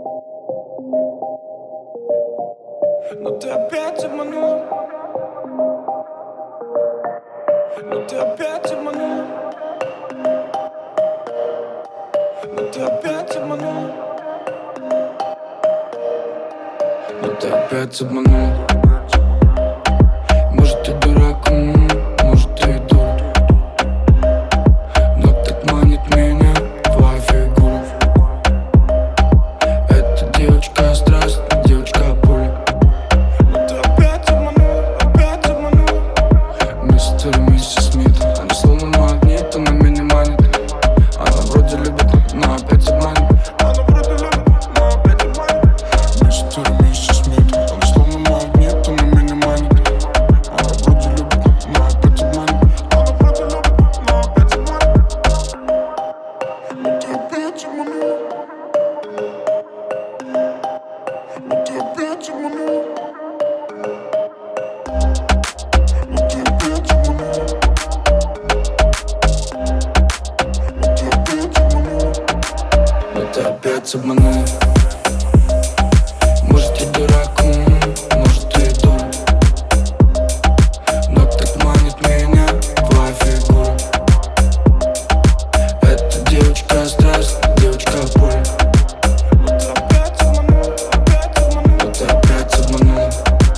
Но ты опять обманул. Но ты опять обманул. Но ты опять обманул. Но ты опять обманул. Может, ты дурак, может, ты и дура. Но так манит меня твоя фигура. Эта девочка страсть, девочка пуля. Но ты опять обманул, опять обманул. Мистер и миссис Смит, они словно магнит, она меня манит. Она вроде любит, но опять обманет. Она вроде любит, но опять обманет. Мистер и миссис Смит, они словно магнит, она меня манит. Она вроде любит, но опять обманет. Она вроде любит, но опять обманет. Но ты опять обманул. Но ты опять обманул. Но ты опять обманул. Но ты опять обманул. Может, ты дурак, может, ты и дура. Но так манит меня твоя фигура. Эта девочка страсть, девочка пуля. Но ты опять обманул, опять обманул. Но ты опять обманул.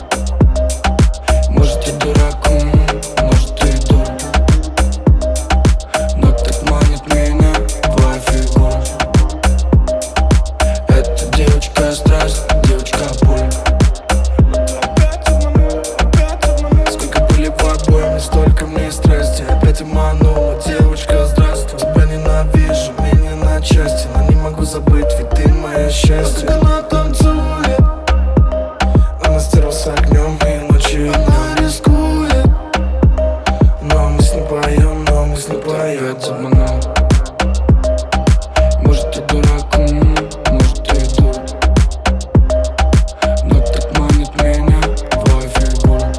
Может, ты дурак, может, ты и дура. Но так манит меня твоя фигура. Эта девочка страсть, девочка пуля. Но ты опять обманул, опять обманул. Сколько пыли по обоим, столько мне страсти. Опять обманула, девочка, здравствуй. Тебя ненавижу, меня на части, но не могу забыть, ведь ты мое счастье. Она танцует, она стерла с огнем и ночью, она рискует. Но мы с ней поем, но мы с ней поем. Опять обманул. Может, ты дурак, может, ты и дура. Но так манит меня твоя фигура.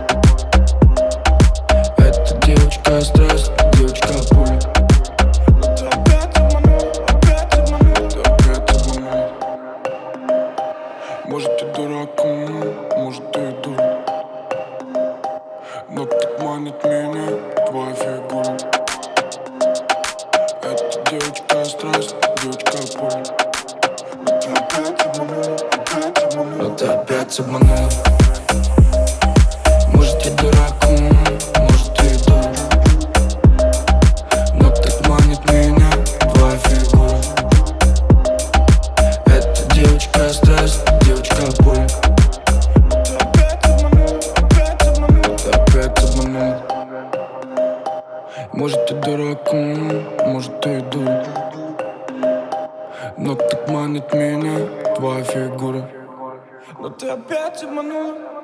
Эта девочка страсть, девочка пуля. Но ты опять обманул, опять обманул. Ты опять обманул. Может, ты дурак, может, ты и дура. Но так манит меня твоя фигура. Эта девочка страсть, девочка пуля. Но ты опять обманул, опять обманул. Но ты опять обманул. Может, ты дурак, может, ты и дура. Но так манит меня твоя фигура. Эта девочка страсть, девочка пуля. Но ты опять обманул, опять обманул. Но ты опять обманул. Может, ты дурак, может, ты и дура. Но так манит меня твоя фигура. Но ты опять обманул.